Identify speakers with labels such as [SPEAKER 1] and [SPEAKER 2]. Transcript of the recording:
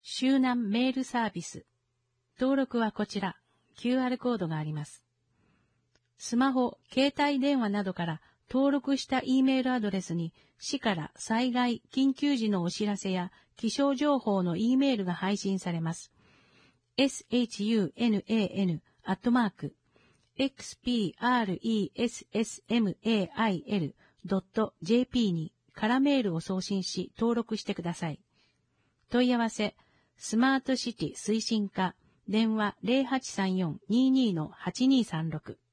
[SPEAKER 1] 周南メールサービス。登録はこちら。QR コードがあります。スマホ、携帯電話などから登録した E メールアドレスに市から災害、緊急時のお知らせや気象情報の E メールが配信されます。sunan@expressmail.jp に空メールを送信し登録してください。問い合わせ、スマートシティ推進課、電話 0834-22-8236